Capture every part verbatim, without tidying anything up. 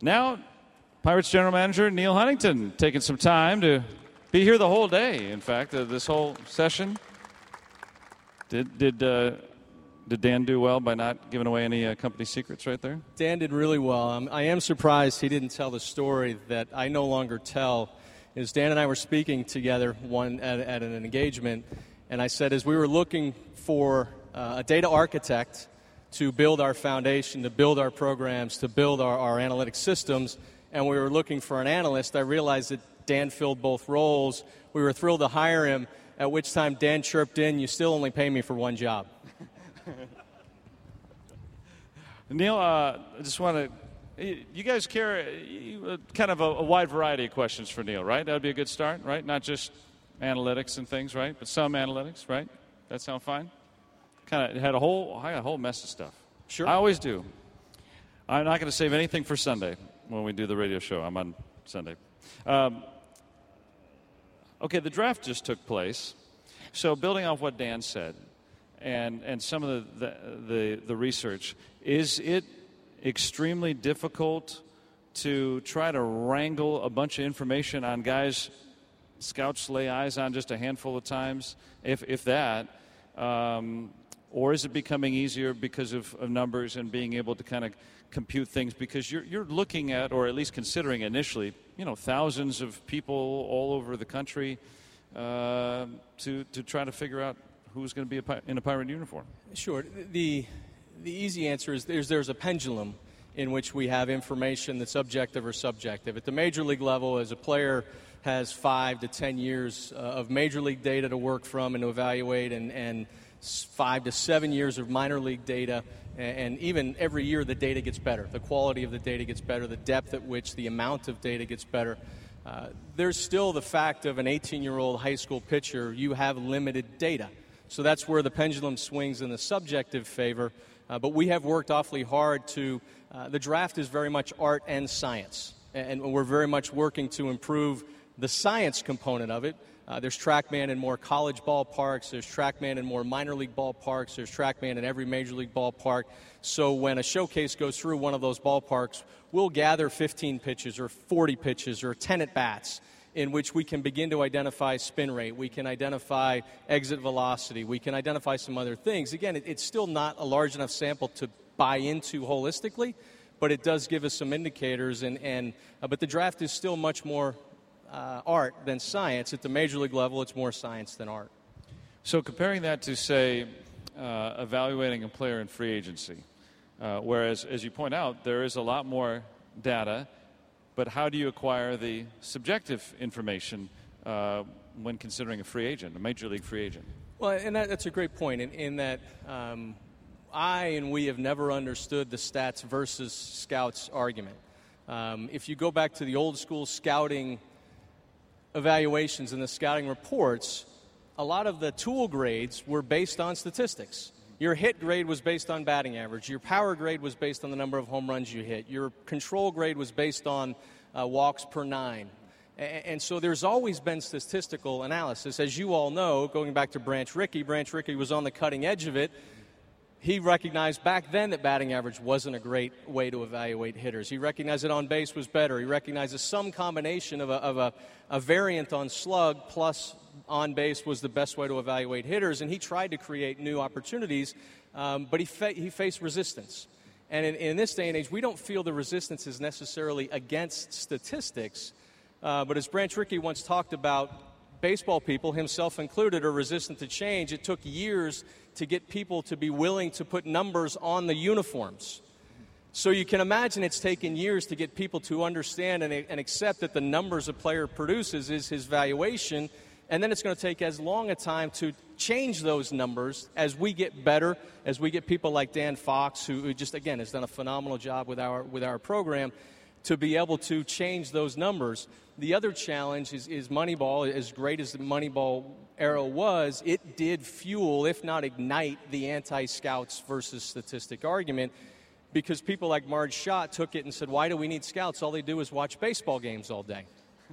Now, Pirates General Manager Neil Huntington taking some time to be here the whole day, in fact, uh, this whole session. Did did uh, did Dan do well by not giving away any uh, company secrets right there? Dan did really well. Um, I am surprised he didn't tell the story that I no longer tell. Is Dan and I were speaking together one at, at an engagement, and I said as we were looking for uh, a data architect to build our foundation, to build our programs, to build our, our analytic systems, and we were looking for an analyst, I realized that Dan filled both roles. We were thrilled to hire him, at which time Dan chirped in, you still only pay me for one job. Neil, uh, I just want to, you guys carry uh, kind of a, a wide variety of questions for Neil, right? That would be a good start, right? Not just analytics and things, right? But some analytics, right? That sound fine? Kind of had a whole, I got a whole mess of stuff. Sure. I always do. I'm not going to save anything for Sunday when we do the radio show. I'm on Sunday. Um, okay, the draft just took place. So building off what Dan said and, and some of the, the, the, the research, is it extremely difficult to try to wrangle a bunch of information on guys scouts lay eyes on just a handful of times, if, if that? Um, or is it becoming easier because of, of numbers and being able to kind of compute things? Because you're, you're looking at, or at least considering initially, you know, thousands of people all over the country uh, to, to try to figure out who's going to be a pi- in a Pirate uniform. Sure. The, the easy answer is there's, there's a pendulum in which we have information that's objective or subjective. At the major league level, as a player has five to ten years uh, of major league data to work from and to evaluate, and, and five to seven years of minor league data, and, and even every year the data gets better. The quality of the data gets better, the depth at which the amount of data gets better. Uh, there's still the fact of an eighteen-year-old high school pitcher, you have limited data. So that's where the pendulum swings in the subjective favor. Uh, but we have worked awfully hard to, uh, the draft is very much art and science. And, and we're very much working to improve the science component of it. Uh, there's TrackMan in more college ballparks. There's TrackMan in more minor league ballparks. There's TrackMan in every major league ballpark. So when a showcase goes through one of those ballparks, we'll gather fifteen pitches or forty pitches or ten at-bats in which we can begin to identify spin rate. We can identify exit velocity. We can identify some other things. Again, it, it's still not a large enough sample to buy into holistically, but it does give us some indicators. And, and uh, but the draft is still much more uh, art than science. At the major league level, it's more science than art. So comparing that to, say, uh, evaluating a player in free agency, uh, whereas, as you point out, there is a lot more data, but how do you acquire the subjective information uh, when considering a free agent, a major league free agent? Well, and that, that's a great point in, in that um, I and we have never understood the stats versus scouts argument. Um, if you go back to the old school scouting evaluations and the scouting reports, a lot of the tool grades were based on statistics. Your hit grade was based on batting average. Your power grade was based on the number of home runs you hit. Your control grade was based on uh, walks per nine. And, and so there's always been statistical analysis. As you all know, going back to Branch Rickey, Branch Rickey was on the cutting edge of it. He recognized back then that batting average wasn't a great way to evaluate hitters. He recognized that on base was better. He recognized that some combination of a, of a, a variant on slug plus on base was the best way to evaluate hitters, and he tried to create new opportunities, um, but he, fa- he faced resistance. And in, in this day and age, we don't feel the resistance is necessarily against statistics, uh, but as Branch Rickey once talked about, baseball people, himself included, are resistant to change. It took years to get people to be willing to put numbers on the uniforms. So you can imagine it's taken years to get people to understand and, and accept that the numbers a player produces is his valuation, and then it's going to take as long a time to change those numbers as we get better, as we get people like Dan Fox, who, who just, again, has done a phenomenal job with our with our program, to be able to change those numbers. The other challenge is, is Moneyball. As great as the Moneyball era was, it did fuel, if not ignite, the anti-scouts versus statistic argument, because people like Marge Schott took it and said, why do we need scouts? All they do is watch baseball games all day.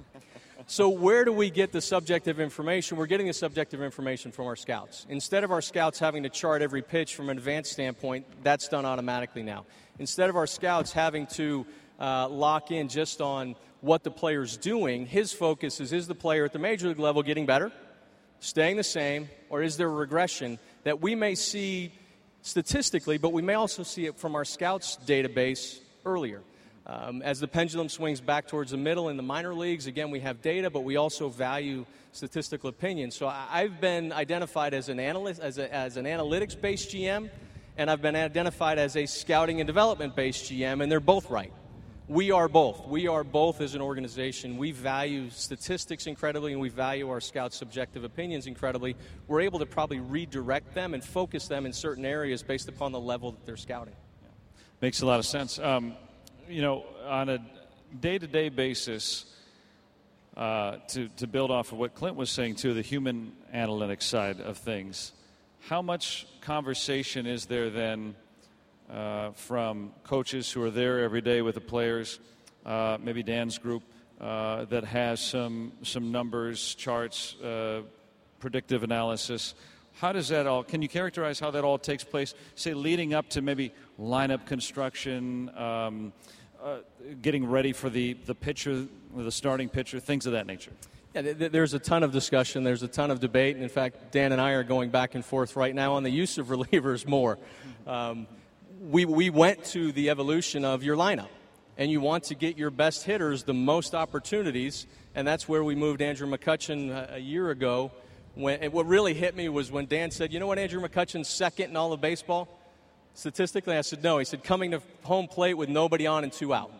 So where do we get the subjective information? We're getting the subjective information from our scouts. Instead of our scouts having to chart every pitch from an advanced standpoint, that's done automatically now. Instead of our scouts having to uh, lock in just on what the player's doing. His focus is, is the player at the major league level getting better, staying the same, or is there a regression that we may see statistically, but we may also see it from our scouts database earlier. Um, as the pendulum swings back towards the middle in the minor leagues, again, we have data, but we also value statistical opinion. So I, I've been identified as an analyst, as, a, as an analytics-based G M, and I've been identified as a scouting and development-based G M, and they're both right. We are both. We are both as an organization. We value statistics incredibly, and we value our scouts' subjective opinions incredibly. We're able to probably redirect them and focus them in certain areas based upon the level that they're scouting. Yeah. Makes a lot of sense. Um, you know, on a day-to-day basis, uh, to, to build off of what Clint was saying, too, the human analytics side of things, how much conversation is there then Uh, from coaches who are there every day with the players, uh, maybe Dan's group, uh, that has some some numbers, charts, uh, predictive analysis? How does that all, can you characterize how that all takes place, say, leading up to maybe lineup construction, um, uh, getting ready for the, the pitcher, the starting pitcher, things of that nature? Yeah, th- th- there's a ton of discussion. There's a ton of debate. And in fact, Dan and I are going back and forth right now on the use of relievers more. Um, We we went to the evolution of your lineup, and you want to get your best hitters the most opportunities, and that's where we moved Andrew McCutchen a, a year ago. When and what really hit me was when Dan said, "You know what, Andrew McCutchen's second in all of baseball statistically." I said, "No." He said, "Coming to home plate with nobody on and two out."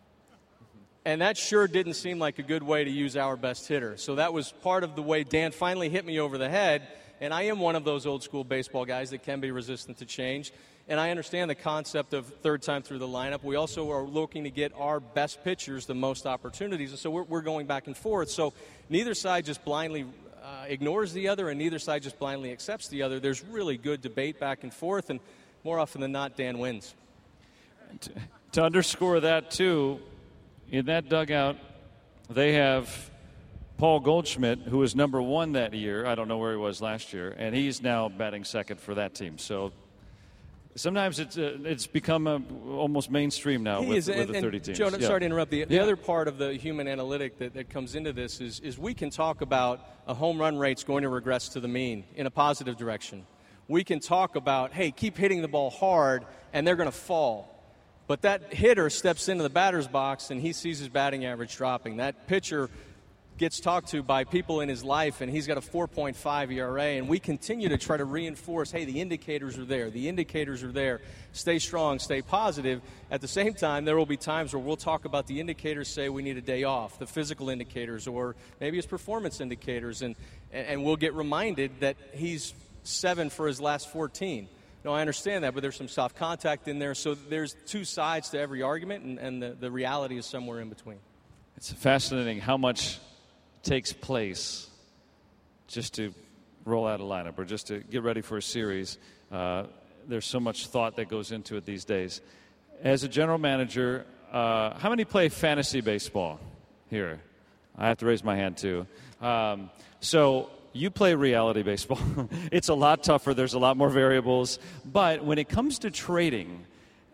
And that sure didn't seem like a good way to use our best hitter. So that was part of the way Dan finally hit me over the head. And I am one of those old school baseball guys that can be resistant to change. And I understand the concept of third time through the lineup. We also are looking to get our best pitchers the most opportunities. And so we're, we're going back and forth. So neither side just blindly uh, ignores the other, and neither side just blindly accepts the other. There's really good debate back and forth. And more often than not, Dan wins. To, to underscore that, too, in that dugout, they have Paul Goldschmidt, who was number one that year. I don't know where he was last year, and he's now batting second for that team. So sometimes it's uh, it's become a, almost mainstream now he with, is, with and, the thirty and teams. Joe, I'm yeah. sorry to interrupt. The, the yeah. other part of the human analytic that, that comes into this is, is we can talk about a home run rate's going to regress to the mean in a positive direction. We can talk about, hey, keep hitting the ball hard, and they're going to fall. But that hitter steps into the batter's box, and he sees his batting average dropping. That pitcher gets talked to by people in his life, and he's got a four point five E R A, and we continue to try to reinforce, hey, the indicators are there. The indicators are there. Stay strong, stay positive. At the same time, there will be times where we'll talk about the indicators, say we need a day off, the physical indicators, or maybe his performance indicators, and, and we'll get reminded that he's seven for his last fourteen. No, I understand that, but there's some soft contact in there, so there's two sides to every argument, and, and the, the reality is somewhere in between. It's fascinating how much takes place just to roll out a lineup or just to get ready for a series. Uh, there's so much thought that goes into it these days. As a general manager, uh, how many play fantasy baseball here? I have to raise my hand, too. Um, so you play reality baseball. It's a lot tougher. There's a lot more variables. But when it comes to trading,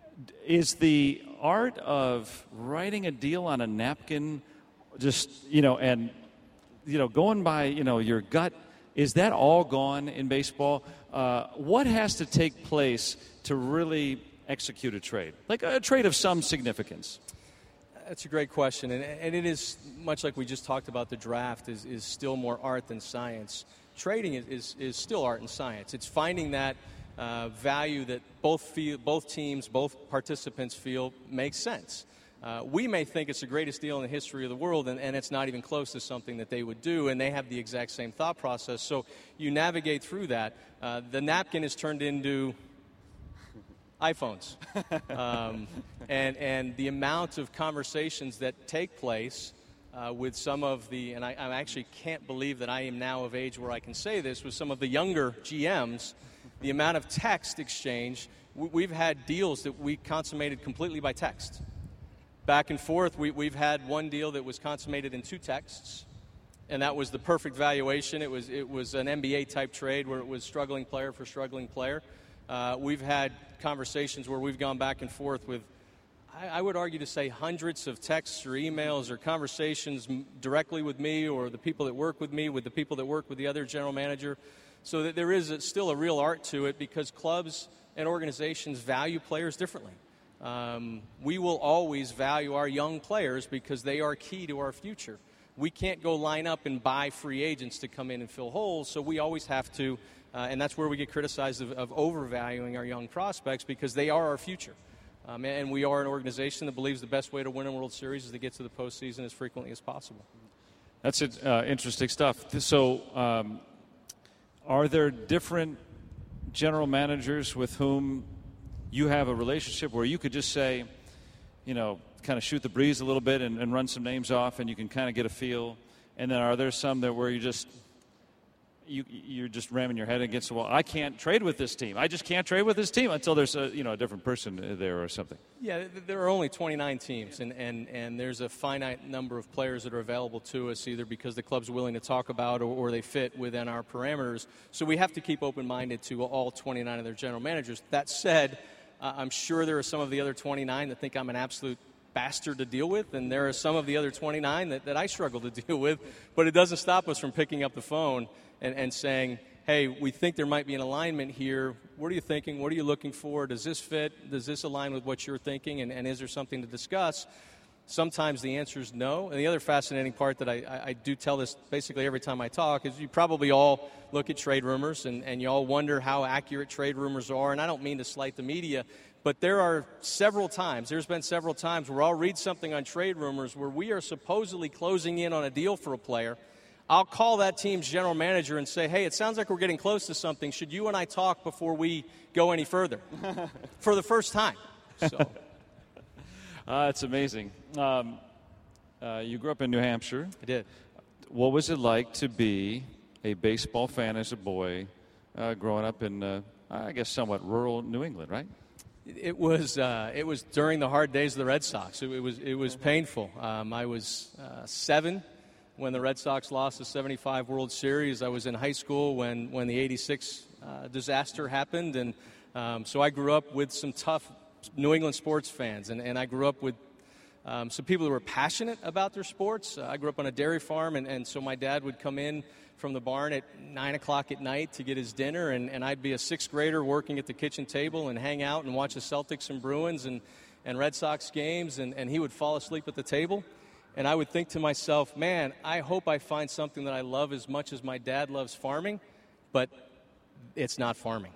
is the art of writing a deal on a napkin just, you know, and, you know, going by, you know, your gut, is that all gone in baseball? Uh, what has to take place to really execute a trade, like a trade of some significance? That's a great question, and, and it is, much like we just talked about, the draft is, is still more art than science. Trading is, is, is still art and science. It's finding that uh, value that both feel, both teams, both participants feel makes sense. Uh, we may think it's the greatest deal in the history of the world, and, and it's not even close to something that they would do, and they have the exact same thought process. So you navigate through that. Uh, the napkin is turned into iPhones. um, and, and the amount of conversations that take place uh, with some of the, and I, I actually can't believe that I am now of age where I can say this, with some of the younger G Ms, the amount of text exchange, we, we've had deals that we consummated completely by text. Back and forth, we, we've had one deal that was consummated in two texts, and that was the perfect valuation. It was, it was an N B A-type trade where it was struggling player for struggling player. Uh, we've had conversations where we've gone back and forth with, I, I would argue to say hundreds of texts or emails or conversations directly with me or the people that work with me, with the people that work with the other general manager, so that there is a, still a real art to it because clubs and organizations value players differently. Um, we will always value our young players because they are key to our future. We can't go line up and buy free agents to come in and fill holes, so we always have to, uh, and that's where we get criticized of, of overvaluing our young prospects because they are our future. Um, and we are an organization that believes the best way to win a World Series is to get to the postseason as frequently as possible. That's it, uh, interesting stuff. So um, are there different general managers with whom you have a relationship where you could just say, you know, kind of shoot the breeze a little bit and, and run some names off and you can kind of get a feel? And then are there some that where you just you you're just ramming your head against the wall? I can't trade with this team. I just can't trade with this team until there's a you know a different person there or something. Yeah, there are only twenty-nine teams, and, and, and there's a finite number of players that are available to us, either because the club's willing to talk about or, or they fit within our parameters. So we have to keep open-minded to all twenty-nine of their general managers. That said, uh, I'm sure there are some of the other twenty-nine that think I'm an absolute bastard to deal with, and there are some of the other twenty-nine that, that I struggle to deal with, but it doesn't stop us from picking up the phone and, and saying, hey, we think there might be an alignment here. What are you thinking? What are you looking for? Does this fit? Does this align with what you're thinking? And, and is there something to discuss? Sometimes the answer is no. And the other fascinating part that I, I, I do tell this basically every time I talk is you probably all look at trade rumors and, and you all wonder how accurate trade rumors are. And I don't mean to slight the media, but there are several times, there's been several times where I'll read something on trade rumors where we are supposedly closing in on a deal for a player. I'll call that team's general manager and say, hey, it sounds like we're getting close to something. Should you and I talk before we go any further? For the first time. So. uh, it's amazing. Um, uh, you grew up in New Hampshire. I did. What was it like to be a baseball fan as a boy uh, growing up in, uh, I guess, somewhat rural New England, right? It was uh, it was during the hard days of the Red Sox. It, it was it was painful. Um, I was uh, seven when the Red Sox lost the seventy-five World Series. I was in high school when, when the eighty-six uh, disaster happened. And um, so I grew up with some tough New England sports fans. And, and I grew up with um, some people who were passionate about their sports. Uh, I grew up on a dairy farm, and, and so my dad would come in from the barn at nine o'clock at night to get his dinner. And, and I'd be a sixth grader working at the kitchen table and hang out and watch the Celtics and Bruins and, and Red Sox games. And, and he would fall asleep at the table. And I would think to myself, man, I hope I find something that I love as much as my dad loves farming, but it's not farming.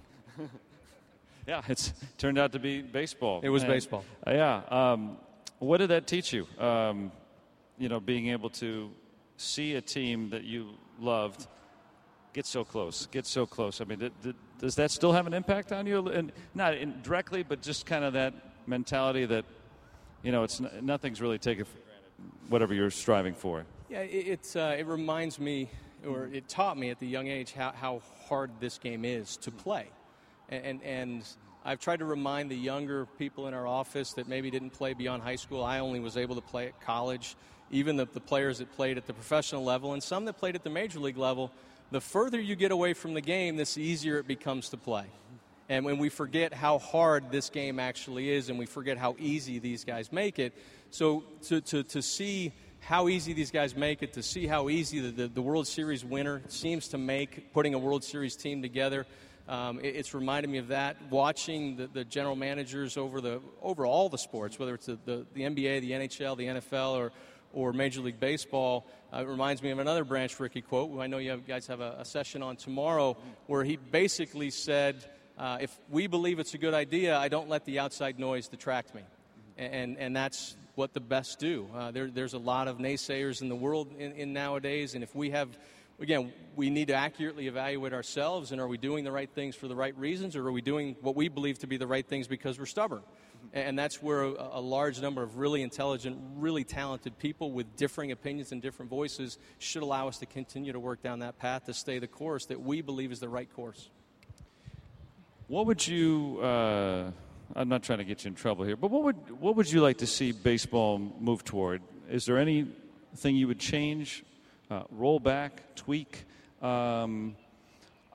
Yeah, it's turned out to be baseball. It was and, baseball. Uh, yeah. Um, what did that teach you? Um, you know, being able to see a team that you loved get so close, get so close. I mean, did, did, does that still have an impact on you? And not in directly, but just kind of that mentality that, you know, it's nothing's really taken for whatever you're striving for. Yeah, it it, uh, it reminds me, or it taught me at the young age how, how hard this game is to play. And, and and I've tried to remind the younger people in our office that maybe didn't play beyond high school. I only was able to play at college. Even the, the players that played at the professional level and some that played at the major league level, the further you get away from the game, the easier it becomes to play. And when we forget how hard this game actually is and we forget how easy these guys make it, so to, to, to see how easy these guys make it, to see how easy the, the, the World Series winner seems to make putting a World Series team together, um, it, it's reminded me of that. Watching the, the general managers over the over all the sports, whether it's the, the, the N B A, the N H L, the N F L, or or Major League Baseball, uh, it reminds me of another Branch Rickey quote, who I know you have, guys have a, a session on tomorrow, where he basically said, uh, if we believe it's a good idea, I don't let the outside noise detract me. And and that's what the best do. Uh, there, there's a lot of naysayers in the world in, in nowadays, and if we have, again, we need to accurately evaluate ourselves, and are we doing the right things for the right reasons, or are we doing what we believe to be the right things because we're stubborn? And that's where a, a large number of really intelligent, really talented people with differing opinions and different voices should allow us to continue to work down that path to stay the course that we believe is the right course. What would you, uh, I'm not trying to get you in trouble here, but what would what would you like to see baseball move toward? Is there anything you would change, uh, roll back, tweak? Um,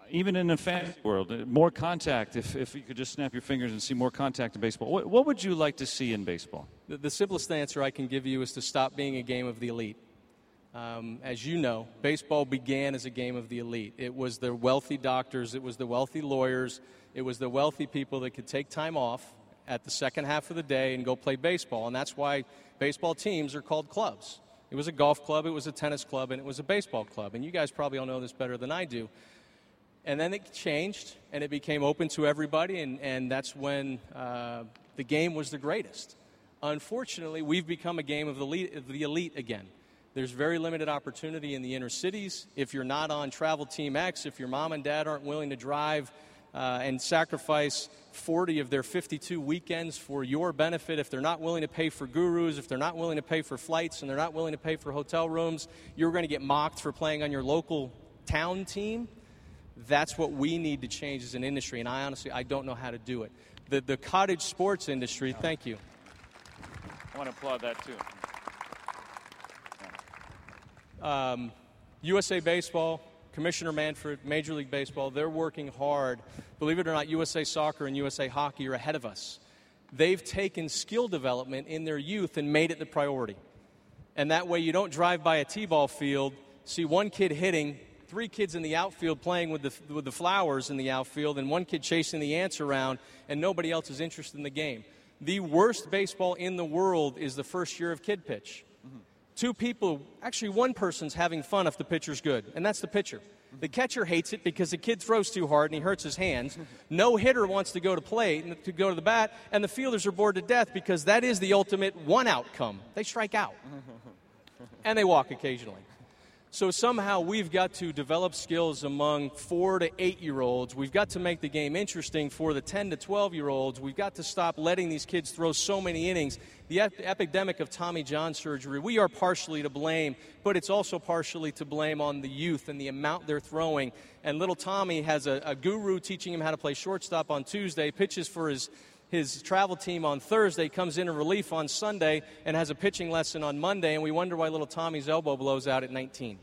even in the fantasy world, uh, more contact. If, if you could just snap your fingers and see more contact in baseball, what, what would you like to see in baseball? The, the simplest answer I can give you is to stop being a game of the elite. Um, as you know, baseball began as a game of the elite. It was the wealthy doctors, it was the wealthy lawyers, it was the wealthy people that could take time off at the second half of the day and go play baseball, and that's why baseball teams are called clubs. It was a golf club, it was a tennis club, and it was a baseball club, and you guys probably all know this better than I do. And then it changed, and it became open to everybody, and, and that's when uh, the game was the greatest. Unfortunately, we've become a game of the elite, of the elite again. There's very limited opportunity in the inner cities. If you're not on Travel Team X, if your mom and dad aren't willing to drive uh, and sacrifice forty of their fifty-two weekends for your benefit, if they're not willing to pay for gurus, if they're not willing to pay for flights, and they're not willing to pay for hotel rooms, you're going to get mocked for playing on your local town team. That's what we need to change as an industry, and I honestly, I don't know how to do it. The, the cottage sports industry, thank you. I want to applaud that, too. Um, U S A Baseball, Commissioner Manfred, Major League Baseball, they're working hard. Believe it or not, U S A Soccer and U S A Hockey are ahead of us. They've taken skill development in their youth and made it the priority. And that way you don't drive by a T-ball field, see one kid hitting, three kids in the outfield playing with the, with the flowers in the outfield, and one kid chasing the ants around, and nobody else is interested in the game. The worst baseball in the world is the first year of kid pitch. Two people, actually one person's having fun if the pitcher's good, and that's the pitcher. The catcher hates it because the kid throws too hard and he hurts his hands. No hitter wants to go to plate and to go to the bat, and the fielders are bored to death because that is the ultimate one outcome. They strike out, and they walk occasionally. So somehow we've got to develop skills among four to eight-year-olds. We've got to make the game interesting for the ten to twelve-year-olds. We've got to stop letting these kids throw so many innings. The ep- epidemic of Tommy John surgery, we are partially to blame, but it's also partially to blame on the youth and the amount they're throwing. And little Tommy has a, a guru teaching him how to play shortstop on Tuesday, pitches for his his travel team on Thursday, comes in in relief on Sunday, and has a pitching lesson on Monday, and we wonder why little Tommy's elbow blows out at nineteen.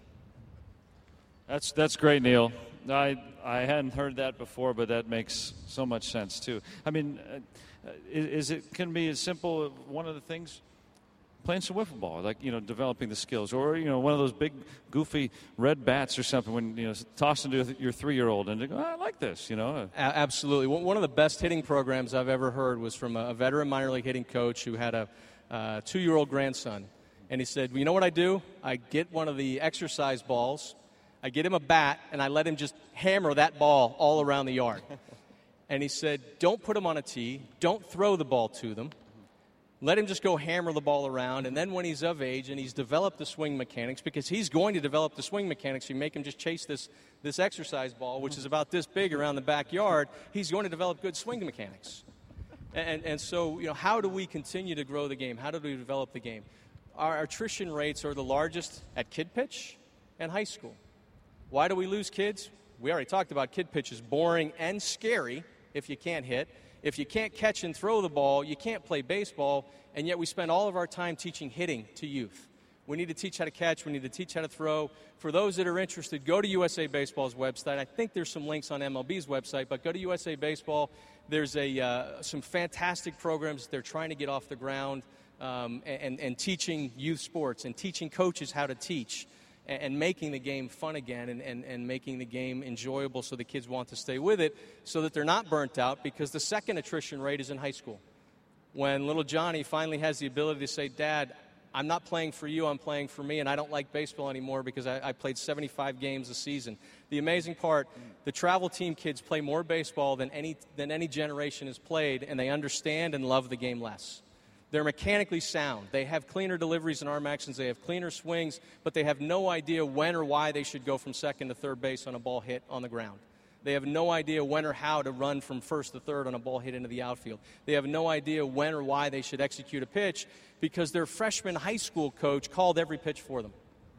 That's that's great, Neil. I I hadn't heard that before, but that makes so much sense too. I mean, uh, is, is it can be as simple? One of the things, playing some wiffle ball, like you know, developing the skills, or you know, one of those big, goofy red bats or something. When you know, toss into your three-year-old, and they go, oh, I like this, you know. A- absolutely. One of the best hitting programs I've ever heard was from a veteran minor league hitting coach who had a uh, two-year-old grandson, and he said, well, you know what I do? I get one of the exercise balls. I get him a bat, and I let him just hammer that ball all around the yard. And he said, don't put him on a tee. Don't throw the ball to them. Let him just go hammer the ball around. And then when he's of age and he's developed the swing mechanics, because he's going to develop the swing mechanics, you make him just chase this, this exercise ball, which is about this big around the backyard, he's going to develop good swing mechanics. And, and so, you know, how do we continue to grow the game? How do we develop the game? Our attrition rates are the largest at kid pitch and high school. Why do we lose kids? We already talked about kid pitch is boring and scary if you can't hit. If you can't catch and throw the ball, you can't play baseball, and yet we spend all of our time teaching hitting to youth. We need to teach how to catch. We need to teach how to throw. For those that are interested, go to U S A Baseball's website. I think there's some links on M L B's website, but go to U S A Baseball. There's a uh, some fantastic programs they're trying to get off the ground um, and, and teaching youth sports and teaching coaches how to teach. And making the game fun again and, and, and making the game enjoyable so the kids want to stay with it so that they're not burnt out, because the second attrition rate is in high school. When little Johnny finally has the ability to say, Dad, I'm not playing for you, I'm playing for me, and I don't like baseball anymore because I, I played seventy-five games a season. The amazing part, the travel team kids play more baseball than any, than any generation has played, and they understand and love the game less. They're mechanically sound. They have cleaner deliveries and arm actions. They have cleaner swings, but they have no idea when or why they should go from second to third base on a ball hit on the ground. They have no idea when or how to run from first to third on a ball hit into the outfield. They have no idea when or why they should execute a pitch because their freshman high school coach called every pitch for them.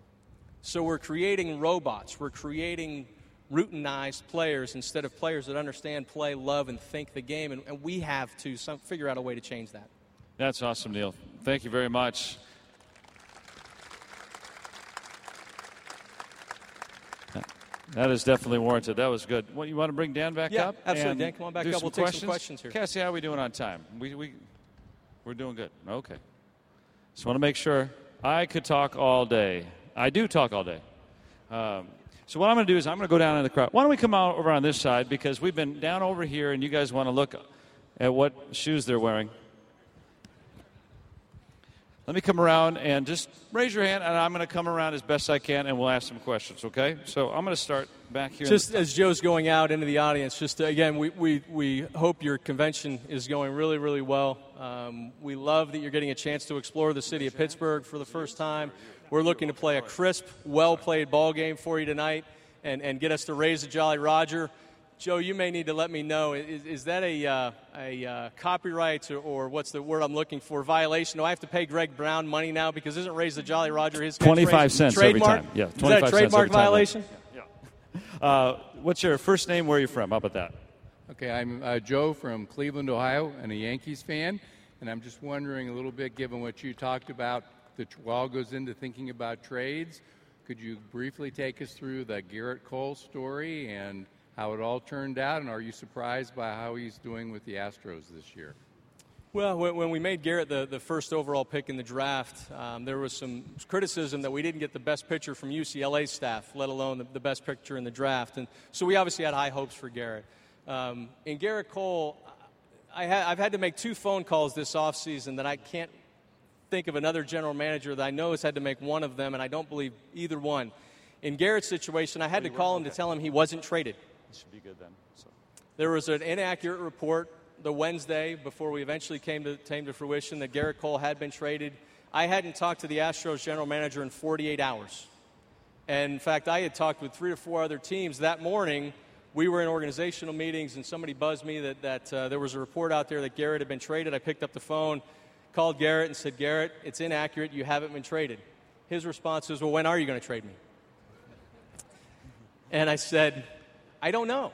So we're creating robots. We're creating routinized players instead of players that understand, play, love, and think the game, and, and we have to some, figure out a way to change that. That's awesome, Neil. Thank you very much. That is definitely warranted. That was good. What, you want to bring Dan back yeah, up? Yeah, absolutely. Dan, come on back up. We'll take some questions here. Cassie, how are we doing on time? We, we, we're doing good. Okay. Just want to make sure. I could talk all day. I do talk all day. Um, so what I'm going to do is I'm going to go down in the crowd. Why don't we come out over on this side, because we've been down over here, and you guys want to look at what shoes they're wearing. Let me come around and just raise your hand, and I'm going to come around as best I can, and we'll ask some questions, okay? So I'm going to start back here. Just as Joe's going out into the audience, just to, again, we, we, we hope your convention is going really, really well. Um, we love that you're getting a chance to explore the city of Pittsburgh for the first time. We're looking to play a crisp, well-played ball game for you tonight and, and get us to raise the Jolly Roger. Joe, you may need to let me know, is, is that a, uh, a uh, copyright or, or what's the word I'm looking for, violation? Do I have to pay Greg Brown money now because isn't Raise the Jolly Roger his twenty-five cents trademark? every time. Yeah, twenty-five is that a trademark violation? Yeah. yeah. Uh, what's your first name? Where are you from? How about that? Okay, I'm uh, Joe from Cleveland, Ohio, and a Yankees fan. And I'm just wondering a little bit, given what you talked about, the all goes into thinking about trades. Could you briefly take us through the Garrett Cole story and how it all turned out, and are you surprised by how he's doing with the Astros this year? Well, when we made Garrett the, the first overall pick in the draft, um, there was some criticism that we didn't get the best pitcher from U C L A staff, let alone the, the best pitcher in the draft. And so we obviously had high hopes for Garrett. Um, in Garrett Cole, I ha- I've had to make two phone calls this offseason that I can't think of another general manager that I know has had to make one of them, and I don't believe either one. In Garrett's situation, I had to call him to tell him he wasn't traded. Should be good then. So. There was an inaccurate report the Wednesday before we eventually came to, came to fruition that Garrett Cole had been traded. I hadn't talked to the Astros general manager in forty-eight hours. And in fact, I had talked with three or four other teams. That morning, we were in organizational meetings, and somebody buzzed me that, that uh, there was a report out there that Garrett had been traded. I picked up the phone, called Garrett, and said, Garrett, it's inaccurate. You haven't been traded. His response was, well, when are you going to trade me? And I said, I don't know.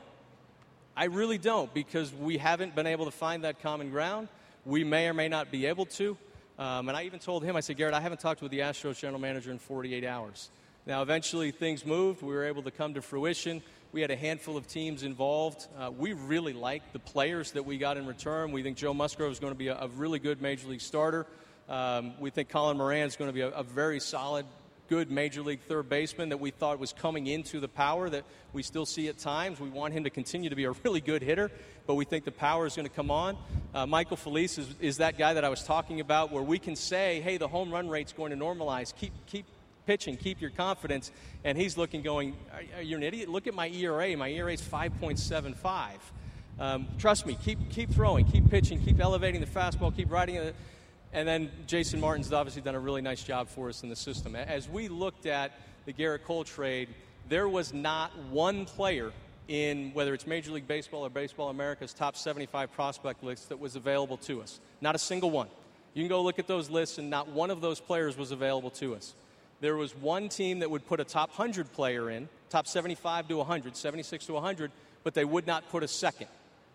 I really don't, because we haven't been able to find that common ground. We may or may not be able to. Um, and I even told him, I said, Garrett, I haven't talked with the Astros general manager in forty-eight hours. Now, eventually things moved. We were able to come to fruition. We had a handful of teams involved. Uh, we really liked the players that we got in return. We think Joe Musgrove is going to be a, a really good Major League starter. Um, we think Colin Moran is going to be a, a very solid, good Major League third baseman that we thought was coming into the power that we still see at times. We want him to continue to be a really good hitter, but we think the power is going to come on. Uh, Michael Felice is, is that guy that I was talking about where we can say, hey, the home run rate's going to normalize. Keep keep pitching, keep your confidence. And he's looking going, are, are you an idiot? Look at my E R A. My E R A is five point seven five. Um, trust me, keep keep throwing, keep pitching, keep elevating the fastball, keep riding it. And then Jason Martin's obviously done a really nice job for us in the system. As we looked at the Garrett Cole trade, there was not one player in, whether it's Major League Baseball or Baseball America's top seventy-five prospect list that was available to us. Not a single one. You can go look at those lists, and not one of those players was available to us. There was one team that would put a top one hundred player in, top seventy-five to one hundred, seventy-six to one hundred, but they would not put a second.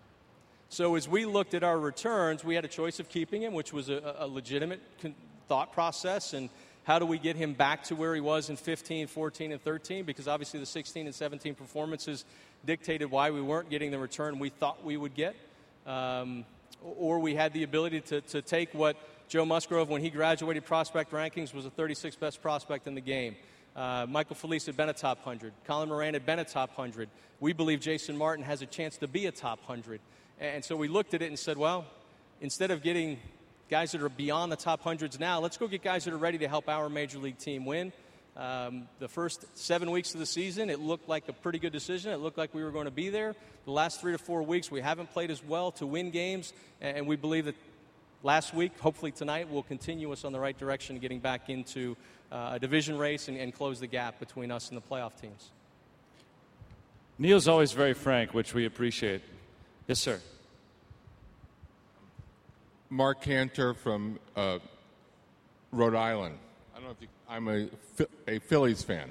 So as we looked at our returns, we had a choice of keeping him, which was a, a legitimate con- thought process, and how do we get him back to where he was in fifteen, fourteen, and thirteen, because obviously the sixteen and seventeen performances dictated why we weren't getting the return we thought we would get. Um, or we had the ability to, to take what Joe Musgrove, when he graduated prospect rankings, was the thirty-sixth best prospect in the game. Uh, Michael Felice had been a top one hundred. Colin Moran had been a top one hundred. We believe Jason Martin has a chance to be a top one hundred. And so we looked at it and said, well, instead of getting guys that are beyond the top hundreds now, let's go get guys that are ready to help our Major League team win. Um, the first seven weeks of the season, it looked like a pretty good decision. It looked like we were going to be there. The last three to four weeks, we haven't played as well to win games, and we believe that last week, hopefully tonight, will continue us on the right direction, getting back into uh, a division race and, and close the gap between us and the playoff teams. Neil's always very frank, which we appreciate. Yes, sir. Mark Cantor from uh, Rhode Island. I don't know if you, I'm a, a Phillies fan.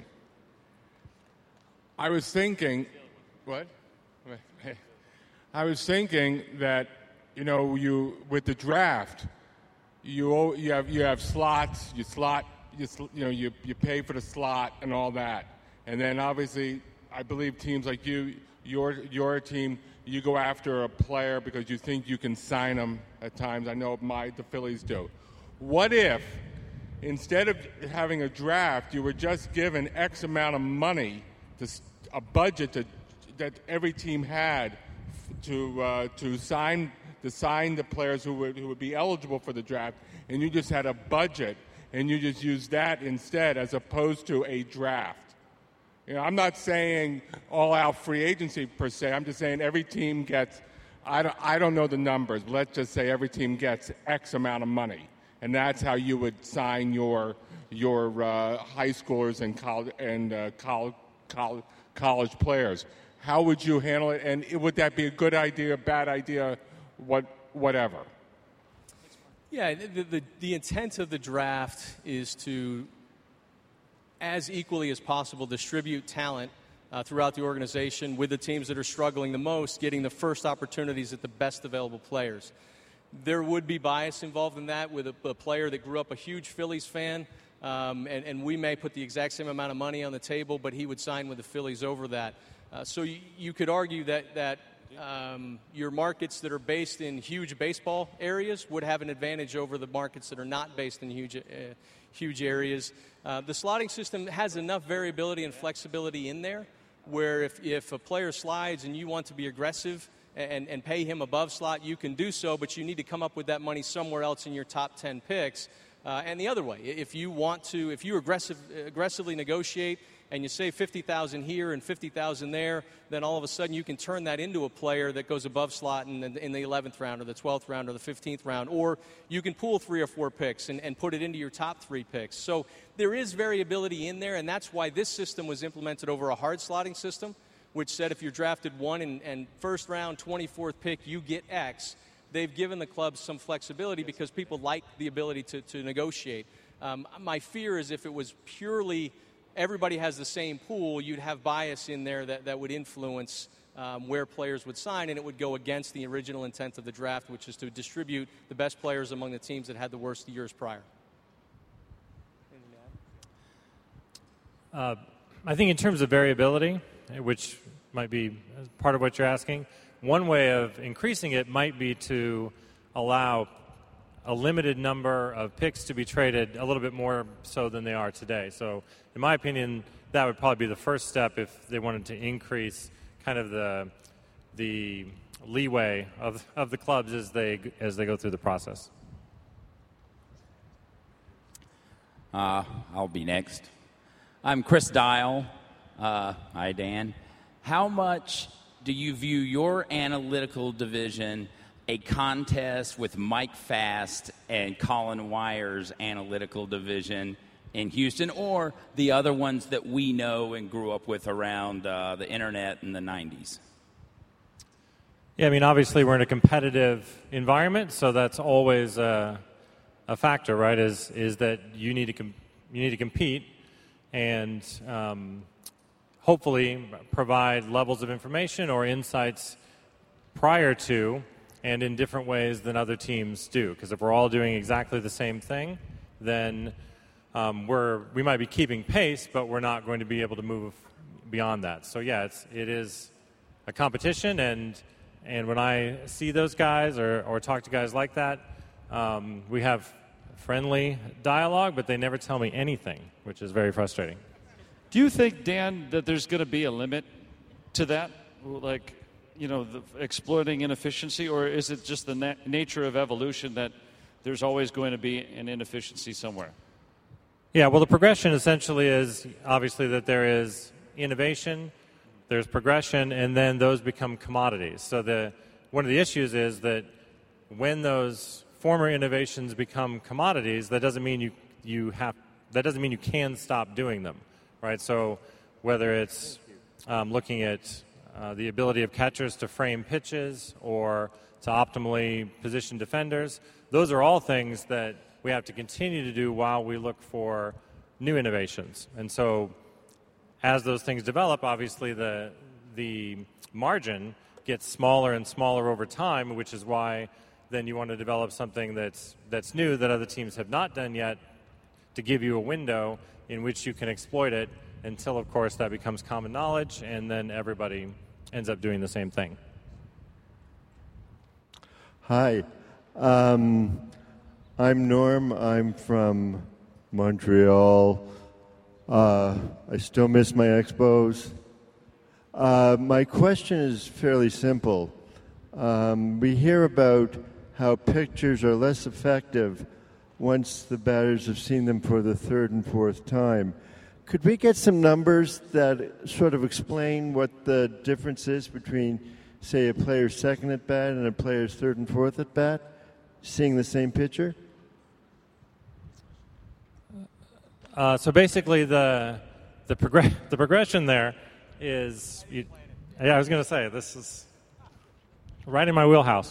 I was thinking, what? I was thinking that, you know, you with the draft, you you have you have slots, you slot, you you know, you you pay for the slot and all that, and then obviously I believe teams like you, your your team, you go after a player because you think you can sign them at times. I know my the Phillies do. What if instead of having a draft, you were just given X amount of money, to, a budget to, that every team had to uh, to sign to sign the players who would who would be eligible for the draft, and you just had a budget and you just used that instead as opposed to a draft? You know, I'm not saying all-out free agency per se. I'm just saying every team gets. I don't. I don't know the numbers, but let's just say every team gets X amount of money, and that's how you would sign your your uh, high schoolers and college and uh, college, college college players. How would you handle it? And would that be a good idea, a bad idea, what whatever? Yeah, the, the the intent of the draft is to, as equally as possible, distribute talent uh, throughout the organization, with the teams that are struggling the most getting the first opportunities at the best available players. There would be bias involved in that with a, a player that grew up a huge Phillies fan, um, and, and we may put the exact same amount of money on the table, but he would sign with the Phillies over that. Uh, so you, you could argue that, that um, your markets that are based in huge baseball areas would have an advantage over the markets that are not based in huge, uh, huge areas. Uh, the slotting system has enough variability and flexibility in there where if, if a player slides and you want to be aggressive and, and pay him above slot, you can do so, but you need to come up with that money somewhere else in your top ten picks. Uh, and the other way, if you want to, if you aggressive, aggressively negotiate and you save fifty thousand dollars here and fifty thousand dollars there, then all of a sudden you can turn that into a player that goes above slot in, in the eleventh round or the twelfth round or the fifteenth round. Or you can pool three or four picks and, and put it into your top three picks. So there is variability in there, and that's why this system was implemented over a hard slotting system, which said if you're drafted one and, and first round, twenty-fourth pick, you get X. They've given the clubs some flexibility because people like the ability to, to negotiate. Um, my fear is if it was purely everybody has the same pool, you'd have bias in there that, that would influence um, where players would sign, and it would go against the original intent of the draft, which is to distribute the best players among the teams that had the worst years prior. Uh, I think in terms of variability, which might be part of what you're asking, one way of increasing it might be to allow a limited number of picks to be traded a little bit more so than they are today. So in my opinion, that would probably be the first step if they wanted to increase kind of the the leeway of of the clubs as they as they go through the process. Uh, I'll be next. I'm Chris Dial. Uh, hi, Dan. How much do you view your analytical division a contest with Mike Fast and Colin Wyer's analytical division in Houston, or the other ones that we know and grew up with around uh, the internet in the nineties? Yeah, I mean, obviously we're in a competitive environment, so that's always a, a factor, right? Is is that you need to com- you need to compete and um, hopefully provide levels of information or insights prior to and in different ways than other teams do. Because if we're all doing exactly the same thing, then um, we're we might be keeping pace, but we're not going to be able to move beyond that. So yeah, it's it is a competition, and and when I see those guys or or talk to guys like that, um, we have friendly dialogue, but they never tell me anything, which is very frustrating. Do you think, Dan, that there's going to be a limit to that, like, you know, the exploiting inefficiency, or is it just the na- nature of evolution that there's always going to be an inefficiency somewhere? Yeah, well, the progression essentially is obviously that there is innovation, there's progression, and then those become commodities. So the one of the issues is that when those former innovations become commodities, that doesn't mean you you have that doesn't mean you can stop doing them. Right, so whether it's um, looking at uh, the ability of catchers to frame pitches or to optimally position defenders, those are all things that we have to continue to do while we look for new innovations. And so as those things develop, obviously the the margin gets smaller and smaller over time, which is why then you want to develop something that's that's new that other teams have not done yet to give you a window in which you can exploit it until, of course, that becomes common knowledge, and then everybody ends up doing the same thing. Hi. Um, I'm Norm. I'm from Montreal. Uh, I still miss my Expos. Uh, my question is fairly simple. Um, we hear about how pitchers are less effective once the batters have seen them for the third and fourth time. Could we get some numbers that sort of explain what the difference is between, say, a player's second at bat and a player's third and fourth at bat, seeing the same pitcher? Uh, so basically, the the, progr- the progression there is, you, yeah, I was going to say, this is right in my wheelhouse.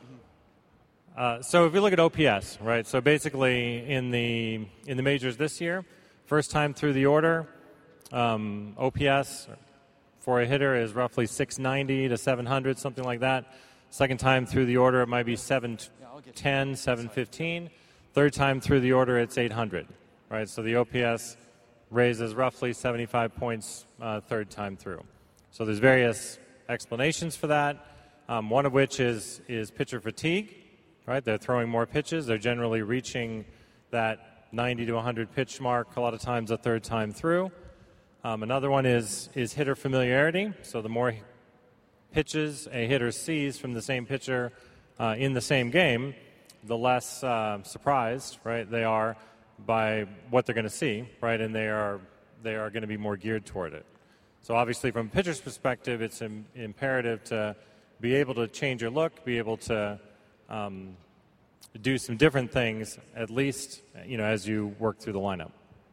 Uh, so if you look at O P S, right? So basically, in the in the majors this year, first time through the order, um, O P S for a hitter is roughly six ninety to seven hundred, something like that. Second time through the order, it might be seven ten, seven fifteen. Third time through the order, it's eight hundred. Right, so the O P S raises roughly seventy-five points uh, third time through. So there's various explanations for that. Um, one of which is is pitcher fatigue. Right, they're throwing more pitches. They're generally reaching that ninety to one hundred pitch mark a lot of times a third time through. Um, another one is is hitter familiarity. So the more pitches a hitter sees from the same pitcher uh, in the same game, the less uh, surprised, right, they are by what they're going to see, right, and they are they are going to be more geared toward it. So obviously, from a pitcher's perspective, it's im- imperative to be able to change your look, be able to um, do some different things, at least, you know, as you work through the lineup.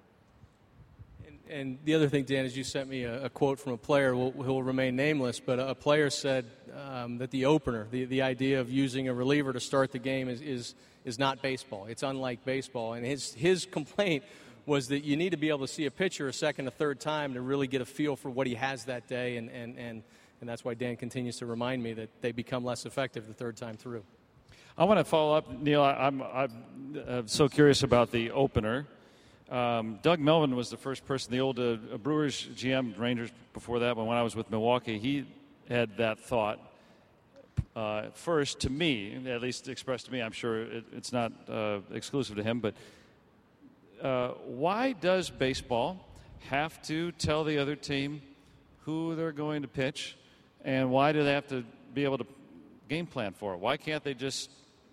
And, and the other thing, Dan, is you sent me a, a quote from a player who will, who will remain nameless, but a, a player said um, that the opener, the, the idea of using a reliever to start the game is, is is not baseball. It's unlike baseball. And his his complaint was that you need to be able to see a pitcher a second, a third time to really get a feel for what he has that day, and, and, and, and that's why Dan continues to remind me that they become less effective the third time through. I want to follow up, Neil. I, I'm, I'm uh, so curious about the opener. Um, Doug Melvin was the first person, the old uh, Brewers G M, Rangers before that, but when I was with Milwaukee, he had that thought. Uh, first, to me, at least expressed to me, I'm sure it, it's not uh, exclusive to him, but uh, why does baseball have to tell the other team who they're going to pitch, and why do they have to be able to game plan for it? Why can't they just,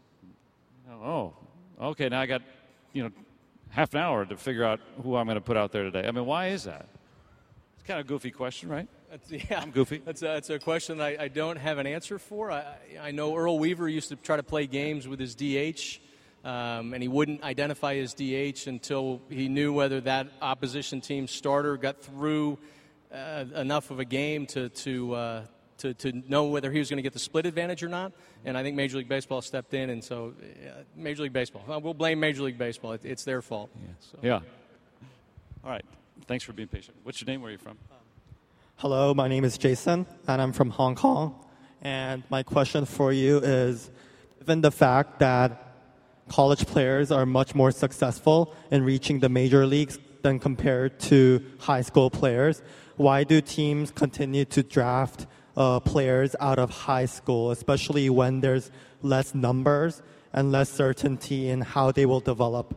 oh, okay, now I got, you know, half an hour to figure out who I'm going to put out there today? I mean, why is that? It's kind of a goofy question, right? That's, yeah, I'm goofy. That's a, that's a question I, I don't have an answer for. I, I know Earl Weaver used to try to play games with his D H, um, and he wouldn't identify his D H until he knew whether that opposition team starter got through uh, enough of a game to to, uh, to to know whether he was going to get the split advantage or not. And I think Major League Baseball stepped in, and so uh, Major League Baseball. Well, we'll blame Major League Baseball. It, it's their fault. Yeah. So. yeah. All right. Thanks for being patient. What's your name? Where are you from? Hello, my name is Jason, and I'm from Hong Kong. And my question for you is, given the fact that college players are much more successful in reaching the major leagues than compared to high school players, why do teams continue to draft uh, players out of high school, especially when there's less numbers and less certainty in how they will develop?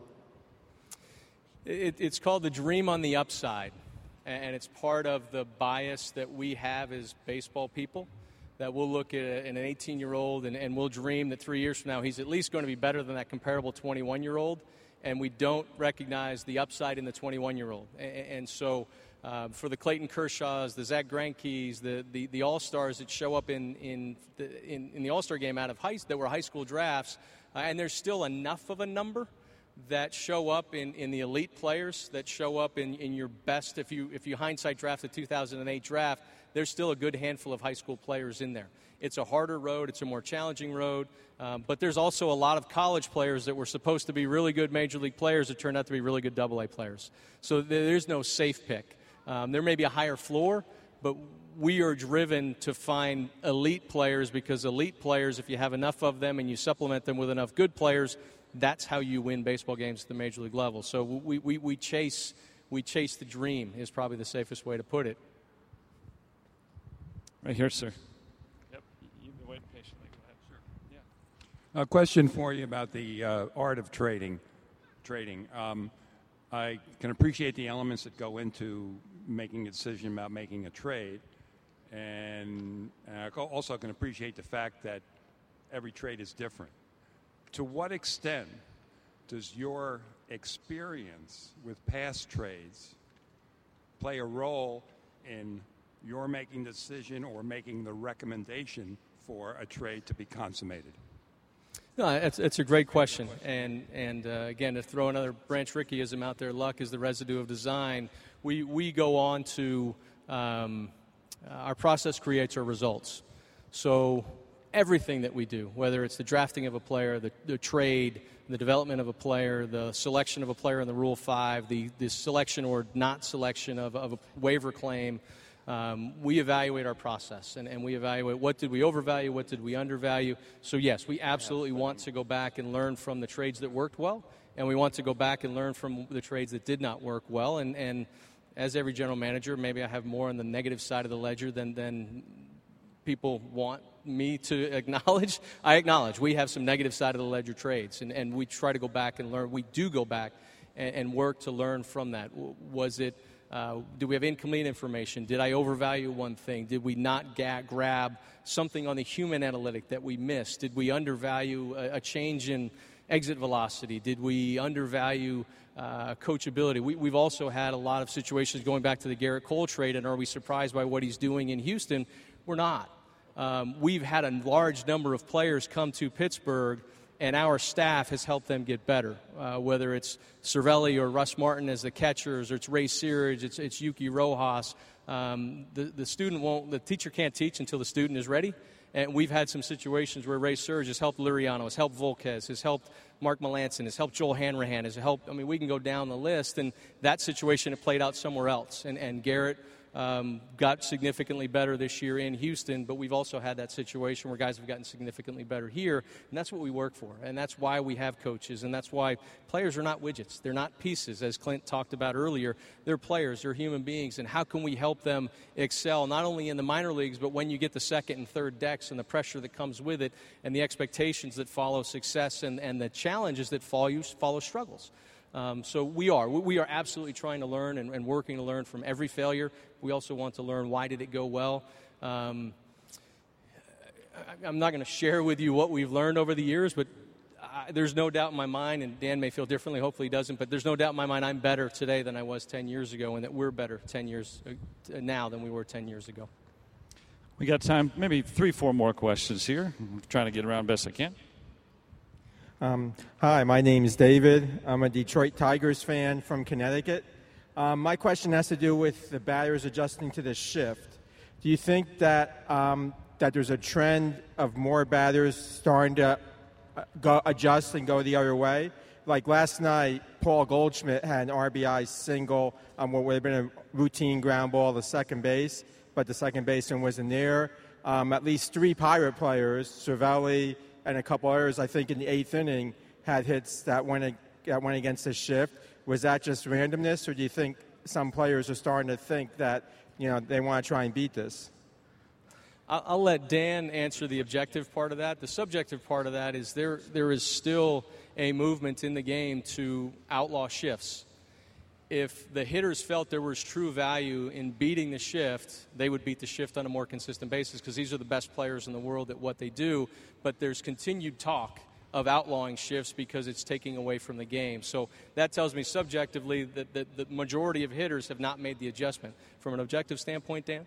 It, it's called the dream on the upside. And it's part of the bias that we have as baseball people, that we'll look at an eighteen-year-old and, and we'll dream that three years from now he's at least going to be better than that comparable twenty-one-year-old, and we don't recognize the upside in the twenty-one-year-old. And, and so uh, for the Clayton Kershaws, the Zach Greinke's, the, the, the All-Stars that show up in, in, the, in, in the All-Star game out of high, that were high school drafts, uh, and there's still enough of a number that show up in, in the elite players, that show up in, in your best. If you if you hindsight draft the two thousand eight draft, there's still a good handful of high school players in there. It's a harder road. It's a more challenging road. Um, but there's also a lot of college players that were supposed to be really good major league players that turned out to be really good double A players. So there's no safe pick. Um, there may be a higher floor, but we are driven to find elite players, because elite players, if you have enough of them and you supplement them with enough good players, that's how you win baseball games at the major league level. So we, we, we chase we chase the dream is probably the safest way to put it. Right here, sir. Yep, you've been waiting patiently. Go ahead. Sure. Yeah. A question for you about the uh, art of trading. Trading. Um, I can appreciate the elements that go into making a decision about making a trade, and, and I also can appreciate the fact that every trade is different. To what extent does your experience with past trades play a role in your making the decision or making the recommendation for a trade to be consummated? No, it's, it's a great question. And, and uh, again, to throw another Branch Rickeyism out there, luck is the residue of design. We, we go on to um, our process creates our results. So everything that we do, whether it's the drafting of a player, the, the trade, the development of a player, the selection of a player in the Rule five, the, the selection or not selection of, of a waiver claim, Um, we evaluate our process, and, and we evaluate what did we overvalue, what did we undervalue. So, yes, we absolutely want to go back and learn from the trades that worked well, and we want to go back and learn from the trades that did not work well. And, and as every general manager, maybe I have more on the negative side of the ledger than, than people want me to acknowledge. I acknowledge we have some negative side of the ledger trades, and, and we try to go back and learn. We do go back and, and work to learn from that. Was it... Uh, do we have incomplete information? Did I overvalue one thing? Did we not ga- grab something on the human analytic that we missed? Did we undervalue a, a change in exit velocity? Did we undervalue uh, coachability? We, we've also had a lot of situations going back to the Garrett Cole trade, and are we surprised by what he's doing in Houston? We're not. Um, we've had a large number of players come to Pittsburgh, and our staff has helped them get better, uh, whether it's Cervelli or Russ Martin as the catchers, or it's Ray Searage, it's, it's Yuki Rojas. Um, the, the student won't, the teacher can't teach until the student is ready. And we've had some situations where Ray Searage has helped Liriano, has helped Volquez, has helped Mark Melanson, has helped Joel Hanrahan, has helped, I mean, we can go down the list, and that situation had played out somewhere else. And, and Garrett Um, got significantly better this year in Houston, but we've also had that situation where guys have gotten significantly better here, and that's what we work for, and that's why we have coaches, and that's why players are not widgets. They're not pieces, as Clint talked about earlier. They're players. They're human beings, and how can we help them excel not only in the minor leagues, but when you get the second and third decks and the pressure that comes with it and the expectations that follow success and, and the challenges that follow, follow struggles. Um, so we are. We are absolutely trying to learn and, and working to learn from every failure. We also want to learn why did it go well. Um, I, I'm not going to share with you what we've learned over the years, but I, there's no doubt in my mind, and Dan may feel differently, hopefully he doesn't, but there's no doubt in my mind I'm better today than I was ten years ago, and that we're better ten years now than we were ten years ago. We got time, maybe three, four more questions here. I'm trying to get around best I can. Um, hi, my name is David. I'm a Detroit Tigers fan from Connecticut. Um, my question has to do with the batters adjusting to the shift. Do you think that um, that there's a trend of more batters starting to go, adjust and go the other way? Like last night, Paul Goldschmidt had an R B I single on what would have been a routine ground ball to second base, but the second baseman wasn't there. Um, at least three Pirate players, Cervelli and a couple others, I think in the eighth inning, had hits that went that went against the shift. Was that just randomness, or do you think some players are starting to think that, you know, they want to try and beat this? I'll, I'll let Dan answer the objective part of that. The subjective part of that is there there is still a movement in the game to outlaw shifts. If the hitters felt there was true value in beating the shift, they would beat the shift on a more consistent basis because these are the best players in the world at what they do. But there's continued talk of outlawing shifts because it's taking away from the game. So that tells me subjectively that, that the majority of hitters have not made the adjustment. From an objective standpoint, Dan?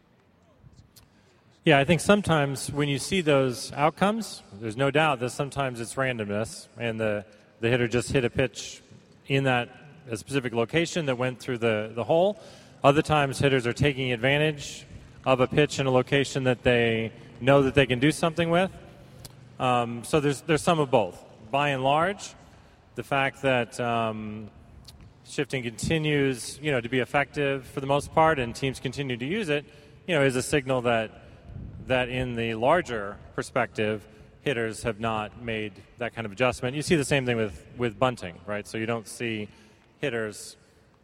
Yeah, I think sometimes when you see those outcomes, there's no doubt that sometimes it's randomness, and the, the hitter just hit a pitch in that a specific location that went through the, the hole. Other times hitters are taking advantage of a pitch in a location that they know that they can do something with. Um, so there's there's some of both. By and large, the fact that um, shifting continues, you know, to be effective for the most part, and teams continue to use it, you know, is a signal that that in the larger perspective, hitters have not made that kind of adjustment. You see the same thing with, with bunting, right? So you don't see hitters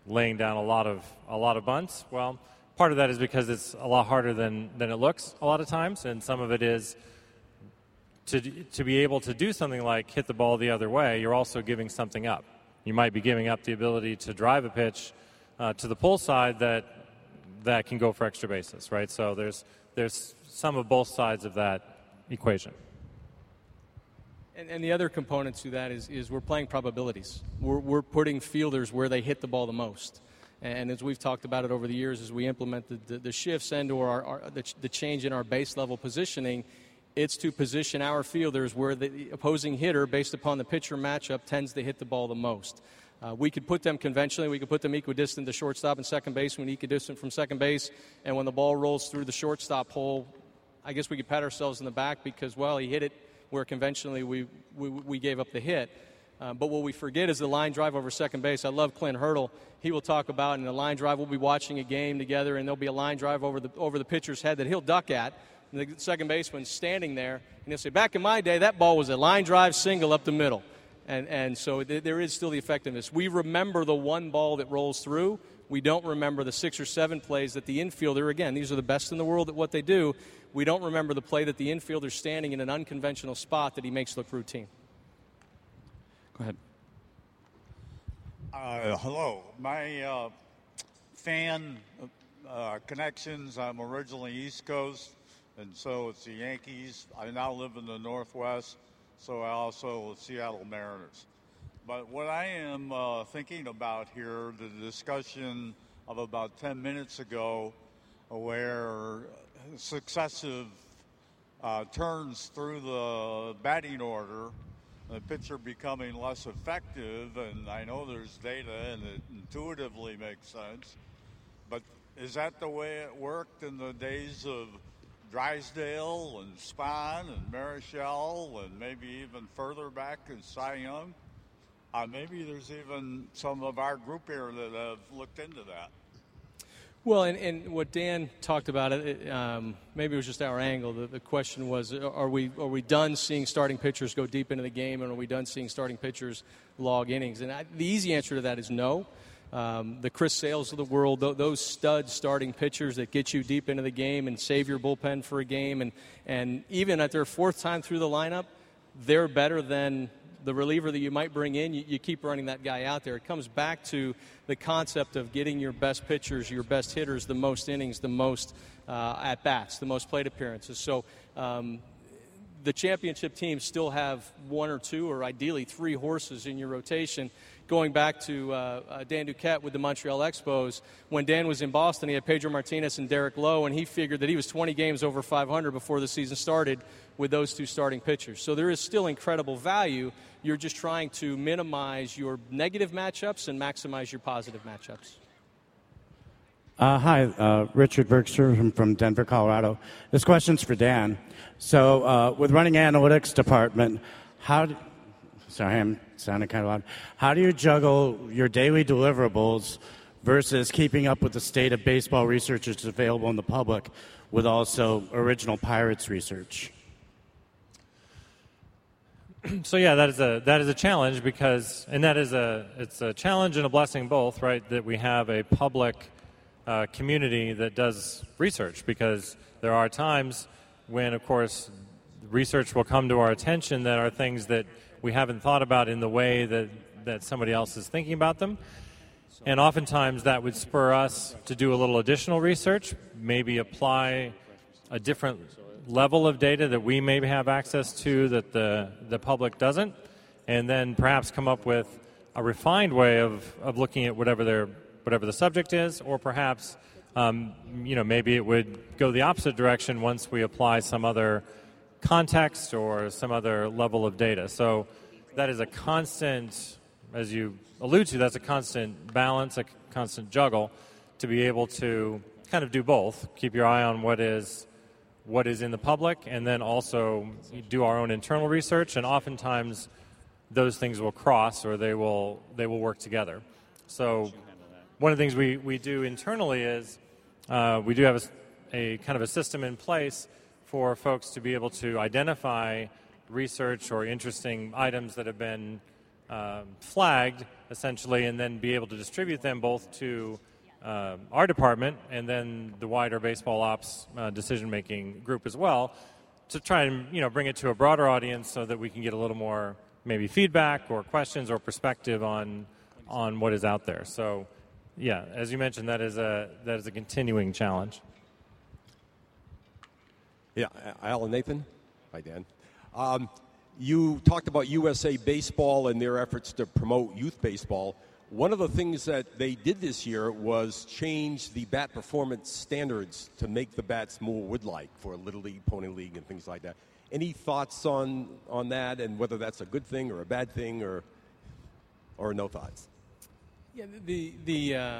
laying down a lot of a lot of bunts. Well, part of that is because it's a lot harder than, than it looks a lot of times, and some of it is to to be able to do something like hit the ball the other way, you're also giving something up. You might be giving up the ability to drive a pitch uh, to the pull side that that can go for extra bases, right? So there's there's some of both sides of that equation. And, and the other component to that is, is we're playing probabilities. We're, we're putting fielders where they hit the ball the most. And as we've talked about it over the years, as we implement the, the, the shifts and or our, our, the, the change in our base level positioning, it's to position our fielders where the opposing hitter, based upon the pitcher matchup, tends to hit the ball the most. Uh, we could put them conventionally. We could put them equidistant to shortstop and second base, when equidistant from second base. And when the ball rolls through the shortstop hole, I guess we could pat ourselves in the back because, well, he hit it where conventionally we, we, we gave up the hit. Uh, but what we forget is the line drive over second base. I love Clint Hurdle. He will talk about in the line drive, we'll be watching a game together, and there'll be a line drive over the over the pitcher's head that he'll duck at. And the second baseman's standing there, and he'll say, back in my day, that ball was a line drive single up the middle. And, and so th- there is still the effectiveness. We remember the one ball that rolls through. We don't remember the six or seven plays that the infielder, again, these are the best in the world at what they do. We don't remember the play that the infielder's standing in an unconventional spot that he makes look routine. Go ahead. Uh, hello. My uh, fan uh, connections, I'm originally East Coast, and so it's the Yankees. I now live in the Northwest, so I also Seattle Mariners. But what I am uh, thinking about here, the discussion of about ten minutes ago, where successive uh, turns through the batting order, the pitcher becoming less effective, and I know there's data and it intuitively makes sense, but is that the way it worked in the days of Drysdale and Spahn and Marichal and maybe even further back as Cy Young? Uh, maybe there's even some of our group here that have looked into that. Well, and, and what Dan talked about, it, um, maybe it was just our angle. The, the question was, are we are we done seeing starting pitchers go deep into the game, and are we done seeing starting pitchers log innings? And I, the easy answer to that is no. Um, the Chris Sales of the world, th- those stud starting pitchers that get you deep into the game and save your bullpen for a game, and, and even at their fourth time through the lineup, they're better than the reliever that you might bring in. You, you keep running that guy out there. It comes back to the concept of getting your best pitchers, your best hitters, the most innings, the most uh, at-bats, the most plate appearances. So um, the championship teams still have one or two or ideally three horses in your rotation. Going back to uh, uh, Dan Duquette with the Montreal Expos, when Dan was in Boston, he had Pedro Martinez and Derek Lowe, and he figured that he was twenty games over five hundred before the season started with those two starting pitchers. So there is still incredible value. You're just trying to minimize your negative matchups and maximize your positive matchups. Uh, hi, uh, Richard Bergstrom from, from Denver, Colorado. This question's for Dan. So uh, with running analytics department, how do, sorry, I'm sounding kind of loud. How do you juggle your daily deliverables versus keeping up with the state of baseball research that's available in the public with also original Pirates research? So yeah, that is a that is a challenge because, and that is a it's a challenge and a blessing both, right? That we have a public uh, community that does research, because there are times when, of course, research will come to our attention that are things that we haven't thought about in the way that that somebody else is thinking about them, and oftentimes that would spur us to do a little additional research, maybe apply a different level of data that we maybe have access to that the, the public doesn't, and then perhaps come up with a refined way of, of looking at whatever their whatever the subject is, or perhaps um, you know maybe it would go the opposite direction once we apply some other context or some other level of data. So that is a constant, as you allude to, that's a constant balance, a constant juggle to be able to kind of do both. Keep your eye on what is what is in the public, and then also do our own internal research, and oftentimes those things will cross, or they will they will work together. So one of the things we, we do internally is uh, we do have a, a kind of a system in place for folks to be able to identify research or interesting items that have been um, flagged, essentially, and then be able to distribute them both to uh, our department and then the wider baseball ops uh, decision-making group as well, to try and, you know, bring it to a broader audience so that we can get a little more maybe feedback or questions or perspective on on what is out there. So, yeah, as you mentioned, that is a that is a continuing challenge. Yeah, Alan Nathan. Hi, Dan. Um, you talked about U S A Baseball and their efforts to promote youth baseball. One of the things that they did this year was change the bat performance standards to make the bats more wood-like for Little League, Pony League, and things like that. Any thoughts on, on that, and whether that's a good thing or a bad thing, or or no thoughts? Yeah, the the uh,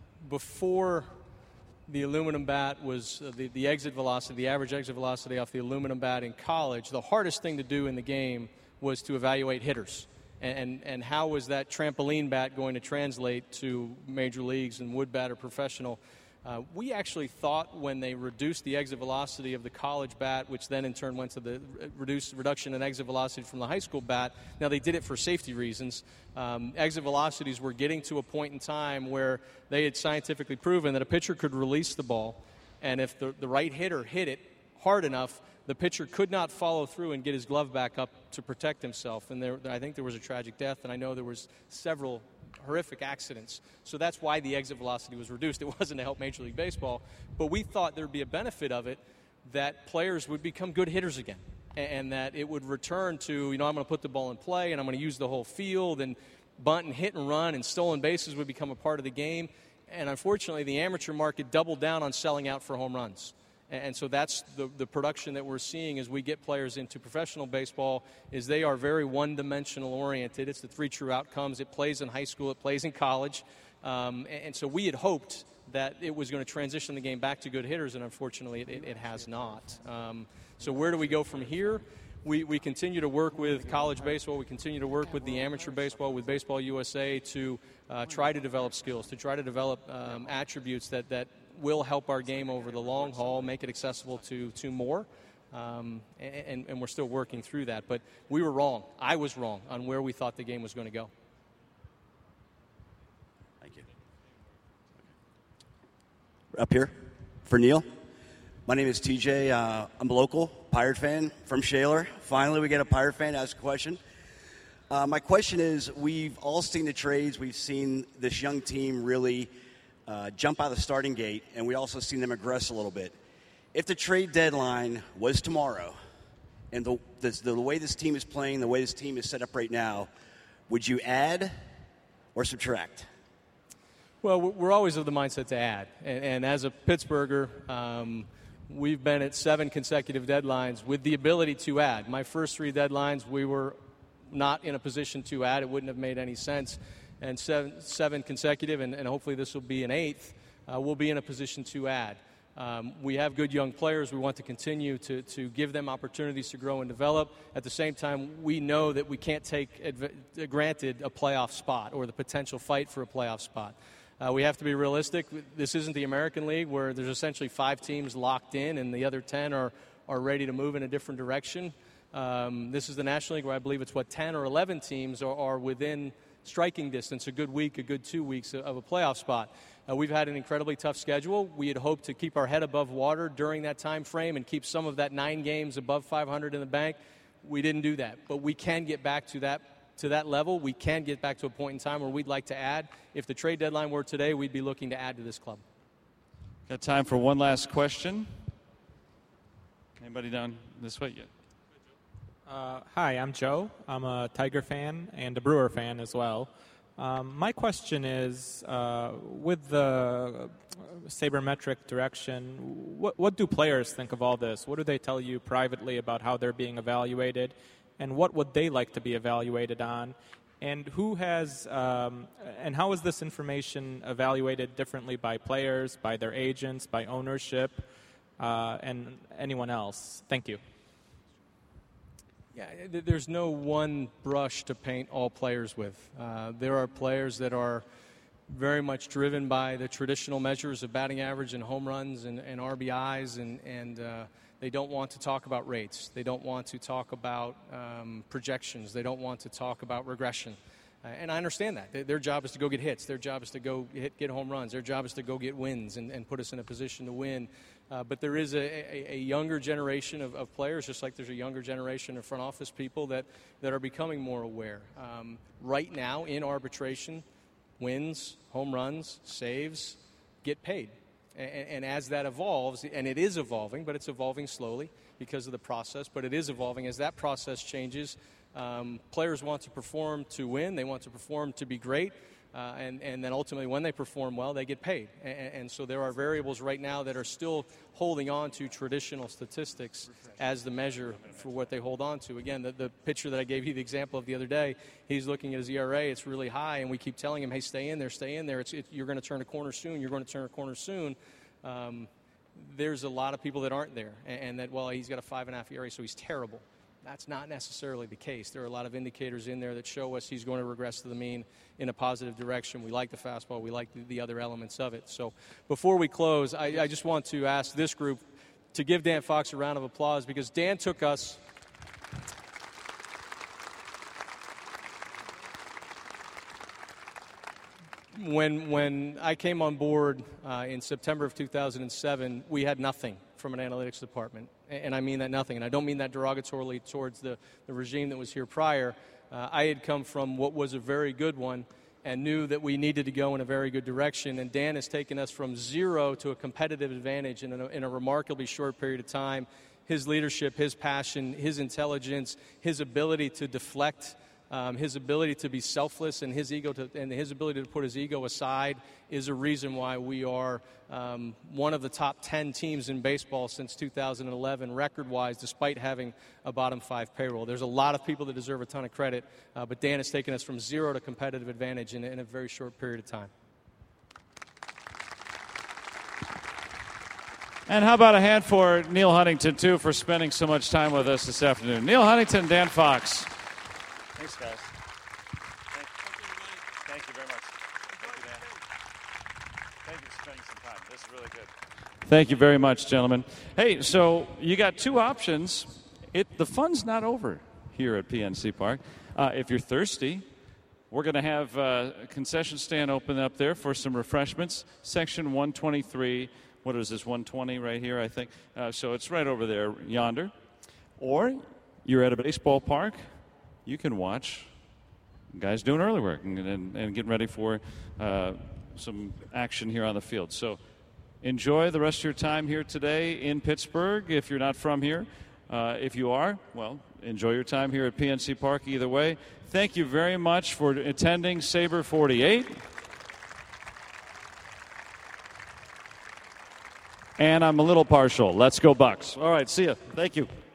before the aluminum bat was uh, the the exit velocity, the average exit velocity off the aluminum bat in college. The hardest thing to do in the game was to evaluate hitters. And, and how was that trampoline bat going to translate to major leagues and wood bat or professional? Uh, we actually thought when they reduced the exit velocity of the college bat, which then in turn went to the reduced reduction in exit velocity from the high school bat. Now they did it for safety reasons. Um, exit velocities were getting to a point in time where they had scientifically proven that a pitcher could release the ball, and if the, the right hitter hit it hard enough, the pitcher could not follow through and get his glove back up to protect himself. And there, I think there was a tragic death, and I know there was several horrific accidents. So that's why the exit velocity was reduced. It wasn't to help Major League Baseball, but we thought there would be a benefit of it, that players would become good hitters again, and that it would return to, you know, I'm going to put the ball in play, and I'm going to use the whole field, and bunt and hit and run and stolen bases would become a part of the game. And unfortunately, the amateur market doubled down on selling out for home runs. And so that's the, the production that we're seeing as we get players into professional baseball, is they are very one-dimensional oriented. It's the three true outcomes. It plays in high school. It plays in college. Um, and, and so we had hoped that it was going to transition the game back to good hitters, and unfortunately it, it, it has not. Um, so where do we go from here? We, we continue to work with college baseball. We continue to work with the amateur baseball, with Baseball U S A, to uh, try to develop skills, to try to develop um, attributes that, that will help our game over the long haul, make it accessible to, to more. Um, and, and we're still working through that. But we were wrong. I was wrong on where we thought the game was going to go. Thank you. Up here for Neil. My name is T J. Uh, I'm a local Pirate fan from Shaler. Finally, we get a Pirate fan to ask a question. Uh, my question is, we've all seen the trades. We've seen this young team really uh, jump out of the starting gate, and we also seen them aggress a little bit. If the trade deadline was tomorrow, and the, the, the way this team is playing, the way this team is set up right now, would you add or subtract? Well, we're always of the mindset to add. And, and as a Pittsburgher, um, we've been at seven consecutive deadlines with the ability to add. My first three deadlines, we were not in a position to add. It wouldn't have made any sense. And seven, seven consecutive, and, and hopefully this will be an eighth, uh, we'll be in a position to add. Um, we have good young players. We want to continue to, to give them opportunities to grow and develop. At the same time, we know that we can't take adv- granted a playoff spot or the potential fight for a playoff spot. Uh, we have to be realistic. This isn't the American League where there's essentially five teams locked in and the other ten are, are ready to move in a different direction. Um, this is the National League where I believe it's, what, ten or eleven teams are, are within striking distance, a good week, a good two weeks of a playoff spot. Uh, we've had an incredibly tough schedule. We had hoped to keep our head above water during that time frame and keep some of that nine games above five hundred in the bank. We didn't do that, but we can get back to that to that level. We can get back to a point in time where we'd like to add. If the trade deadline were today, we'd be looking to add to this club. Got time for one last question. Anybody down this way yet? Uh, hi, I'm Joe. I'm a Tiger fan and a Brewer fan as well. Um, my question is, uh, with the sabermetric direction, what, what do players think of all this? What do they tell you privately about how they're being evaluated? And what would they like to be evaluated on? And who has, um, and how is this information evaluated differently by players, by their agents, by ownership, uh, and anyone else? Thank you. Yeah, there's no one brush to paint all players with. Uh, there are players that are very much driven by the traditional measures of batting average and home runs and, and R B Is, and, and uh, They don't want to talk about rates. They don't want to talk about um, projections. They don't want to talk about regression. Uh, and I understand that. Their, their job is to go get hits. Their job is to go hit, get home runs. Their job is to go get wins and, and put us in a position to win. Uh, but there is a, a, a younger generation of, of players, just like there's a younger generation of front office people that, that are becoming more aware. Um, right now, in arbitration, wins, home runs, saves, get paid. And, and as that evolves, and it is evolving, but it's evolving slowly because of the process, but it is evolving. As that process changes, um, players want to perform to win. They want to perform to be great. Uh, and, and then ultimately when they perform well, they get paid. And, and so there are variables right now that are still holding on to traditional statistics as the measure for what they hold on to. Again, the, the pitcher that I gave you the example of the other day, he's looking at his E R A, it's really high, and we keep telling him, hey, stay in there, stay in there. It's, it, you're going to turn a corner soon, you're going to turn a corner soon. Um, there's a lot of people that aren't there, and, and that, well, he's got a five and a half E R A, so he's terrible. That's not necessarily the case. There are a lot of indicators in there that show us he's going to regress to the mean in a positive direction. We like the fastball. We like the, the other elements of it. So before we close, I, I just want to ask this group to give Dan Fox a round of applause, because Dan took us when when I came on board uh, in September of two thousand seven, we had nothing from an analytics department. And I mean that nothing. And I don't mean that derogatorily towards the, the regime that was here prior. Uh, I had come from what was a very good one and knew that we needed to go in a very good direction. And Dan has taken us from zero to a competitive advantage in a, in a remarkably short period of time. His leadership, his passion, his intelligence, his ability to deflect, um, his ability to be selfless, and his ego to, and his ability to put his ego aside is a reason why we are um, one of the top ten teams in baseball since two thousand eleven, record-wise, despite having a bottom five payroll. There's a lot of people that deserve a ton of credit, uh, but Dan has taken us from zero to competitive advantage in, in a very short period of time. And how about a hand for Neil Huntington, too, for spending so much time with us this afternoon. Neil Huntington, Dan Fox. Thanks, guys. Thank you. Thank you very much. Thank you, Dan. Thank you for spending some time. This is really good. Thank you very much, gentlemen. Hey, so you got two options. It the fun's not over here at P N C Park. Uh, if you're thirsty, we're going to have uh, a concession stand open up there for some refreshments. Section one twenty-three. What is this, one twenty right here, I think? Uh, so it's right over there, yonder. Or you're at a baseball park. You can watch guys doing early work and, and, and getting ready for uh, some action here on the field. So enjoy the rest of your time here today in Pittsburgh if you're not from here. Uh, if you are, well, enjoy your time here at P N C Park either way. Thank you very much for attending Sabre forty-eight. And I'm a little partial. Let's go Bucks. All right, see ya. Thank you.